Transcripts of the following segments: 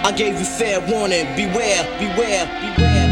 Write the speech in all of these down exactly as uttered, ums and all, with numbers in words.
I gave you fair warning, beware, beware, beware.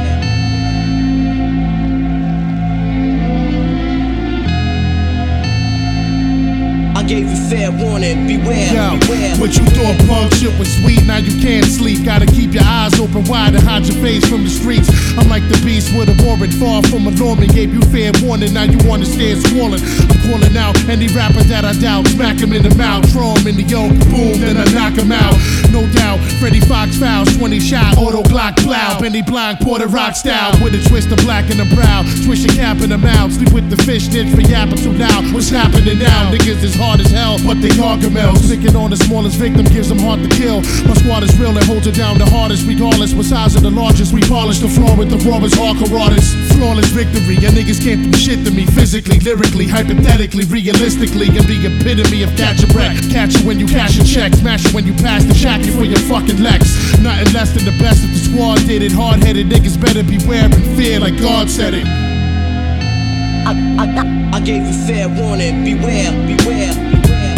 I gave you fair warning, beware, Yo, beware. what you thought punk shit was sweet, now you can't sleep. Gotta keep your eyes open wide and hide your face from the streets. I'm like the beast with a warrant, far from a Norman. Gave you fair warning, now you wanna stand swollen. I'm calling out any rapper that I doubt. Smack him in the mouth, throw him in the yoke, boom, then I knock him out. No doubt, Freddie Fox fouls, twenty shot, auto Glock plow. Benny Blanc, Porter Rock style, with a twist of black in the brow. Twist your cap in the mouth, sleep with the fish snitch for yapping too loud. What's happening now? Niggas is hard as hell, but they gargamels. Picking on the smallest victim gives them heart to kill. My squad is real and holds it down the hardest. Regardless what size of the largest, we polish the floor with the rawest hardcore artists. Flawless victory, and niggas can't do shit to me. Physically, lyrically, hypothetically, realistically. And the epitome of catch a breath. Catch you when you cash a check, smash you when you pass the shack for your fucking Lex. Nothing less than the best if the squad did it. Hard-headed niggas better beware and fear like God said it. I, I, I gave you fair warning, beware, beware, beware.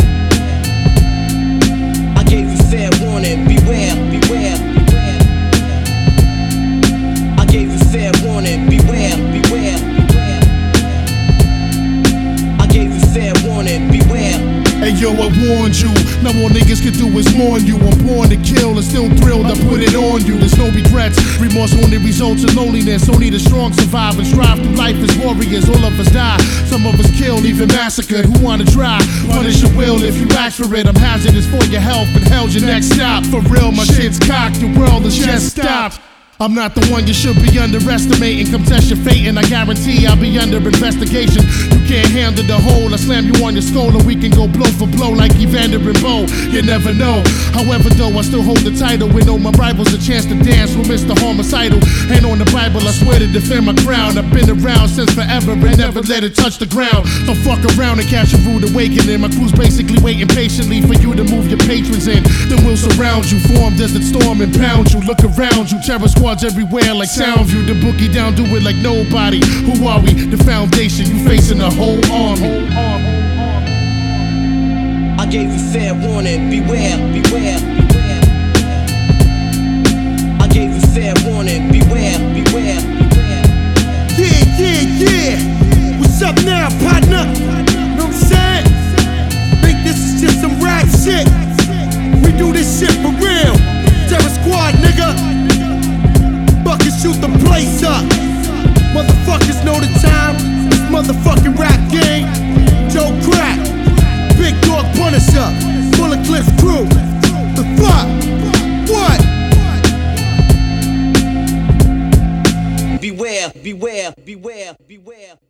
I gave you fair warning, beware, beware, beware. I gave you fair warning, beware, beware, beware. I gave you fair warning, beware. Hey yo, I warned you. Now all niggas can do is mourn you. I'm born to kill and still thrilled I put it on you. There's no regrets. Remorse only results in loneliness. Only the strong survive and strive through life as warriors. All of us die. Some of us killed, even massacred. Who wanna try? Punish your will if you ask for it. I'm hazardous for your health and hell's your next stop. For real, my shit's cocked. Your world is just stopped. I'm not the one you should be underestimating. Come test your fate and I guarantee I'll be under investigation. You can't handle the whole. I slam you on your skull and we can go blow for blow like Evander and Bo. You never know. However though, I still hold the title. With all my rivals a chance to dance with Mister Homicidal. And on the Bible, I swear to defend my crown. I've been around since forever and never let it touch the ground. Don't fuck around and catch a rude awakening. My crew's basically waiting patiently for you to move your patrons in. Then we'll surround you, form desert storm and pound you. Look around you, terror squads everywhere like Soundview. The boogie down, do it like nobody. Who are we? The foundation, you facing a whole army. I gave you fair warning, beware, beware, beware. I gave you fair warning, beware, beware, beware. Yeah, yeah, yeah. What's up now, partner? Know what I'm saying? Think this is just some rap shit? We do this shit for real. Terror Squad, nigga. Buckets shoot the place up. Motherfuckers know the time. This motherfucking rap game. Joe Crack, Big Dog Punisher, Bullet Cliff Crew. The fuck? What? Beware, beware, beware, beware.